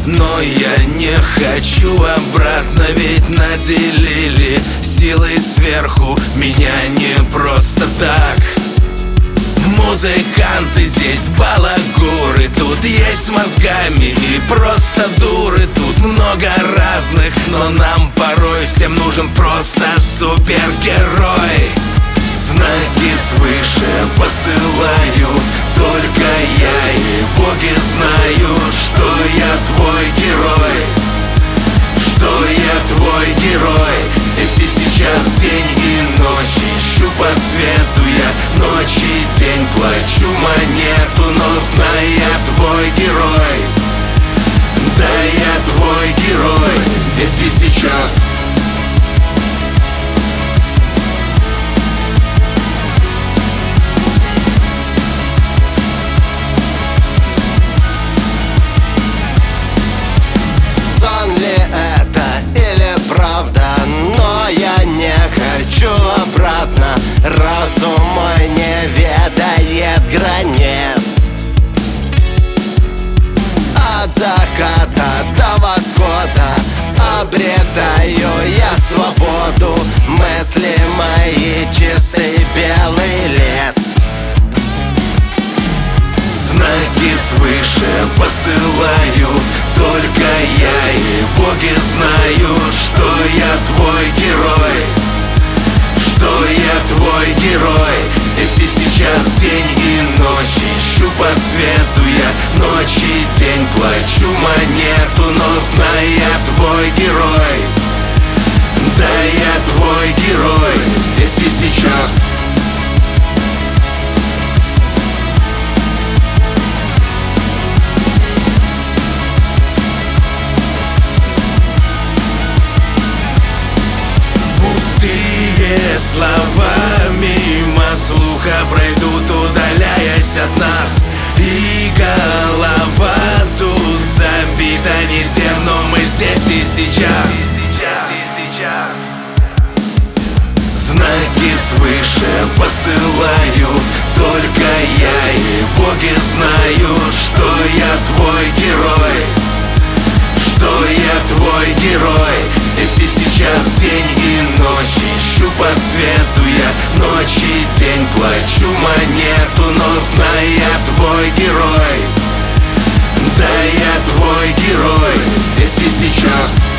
но я не хочу обратно, ведь наделили силой сверху меня не просто так. Музыканты здесь балагуры, тут есть с мозгами и просто дуры. Тут много разных, но нам порой всем нужен просто супергерой. Знаки свыше посылают только я и боги знают, что я твой герой, что я твой герой. Здесь и сейчас день и ночь, ищу по свету я ночь и день, плачу монету, но знай, я твой герой. Да, я твой герой, здесь и сейчас. Сон ли это или правда? Но я не хочу обратно. Разум мой не ведает границ. От заката до восхода обретаю я свободу. Мысли мои чистый белый лист. Знаки свыше посылают только я и боги знают, что я твой герой, что я твой герой. Здесь и сейчас день и ночь, ищу по свету я ночь и день, плачу монету, но знай, я твой герой. Да, я твой герой, здесь и сейчас. Пустые слова мимо слуха пройдут, удаляясь от нас. И голова тут забита не тем, но мы здесь и сейчас. Знаки свыше посылают только я и боги знают, что я твой герой, что я твой герой. Здесь и сейчас день и ночь, ищу по свету я ночь и день, плачу монету, но знай, я твой герой. Да, я твой герой, здесь и сейчас.